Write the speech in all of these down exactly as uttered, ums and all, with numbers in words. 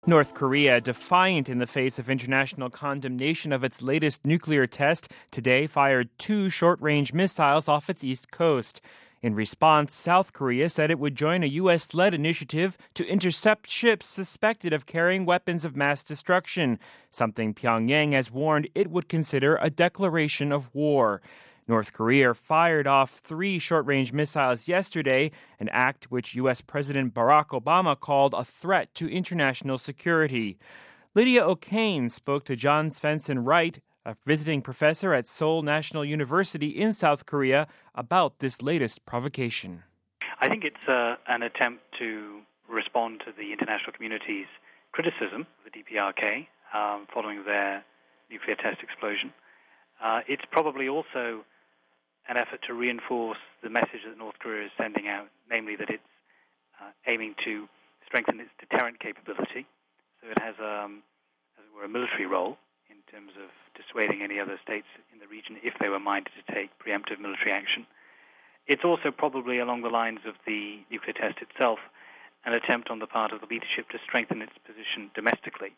North Korea, defiant in the face of international condemnation of its latest nuclear test, today fired two short-range missiles off its east coast. In response, South Korea said it would join a U S-led initiative to intercept ships suspected of carrying weapons of mass destruction, something Pyongyang has warned it would consider a declaration of war. North Korea fired off three short-range missiles yesterday, an act which U S. President Barack Obama called a threat to international security. Lydia O'Kane spoke to John Svensson Wright, a visiting professor at Seoul National University in South Korea, about this latest provocation. I think it's uh, an attempt to respond to the international community's criticism of the D P R K um, following their nuclear test explosion. Uh, it's probably also an effort to reinforce the message that North Korea is sending out, namely that it's uh, aiming to strengthen its deterrent capability. So it has, um, as it were, a military role in terms of dissuading any other states in the region if they were minded to take preemptive military action. It's also probably along the lines of the nuclear test itself, an attempt on the part of the leadership to strengthen its position domestically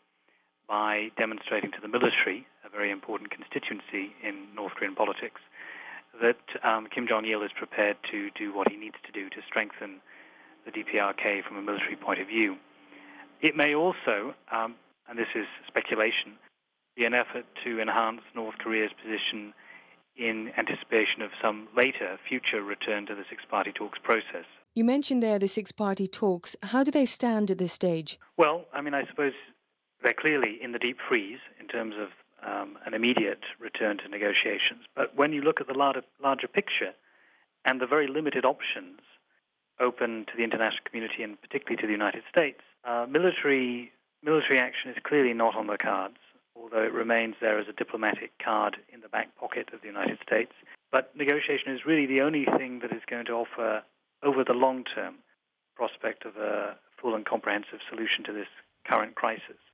by demonstrating to the military, a very important constituency in North Korean politics, that um, Kim Jong-il is prepared to do what he needs to do to strengthen the D P R K from a military point of view. It may also, um, and this is speculation, be an effort to enhance North Korea's position in anticipation of some later future return to the six-party talks process. You mentioned there the six-party talks. How do they stand at this stage? Well, I mean, I suppose they're clearly in the deep freeze in terms of um, an immediate return to negotiations. But when you look at the larger, larger picture and the very limited options open to the international community and particularly to the United States, uh, military military action is clearly not on the cards, although it remains there as a diplomatic card in the back pocket of the United States. But negotiation is really the only thing that is going to offer, over the long term, prospect of a full and comprehensive solution to this current crisis.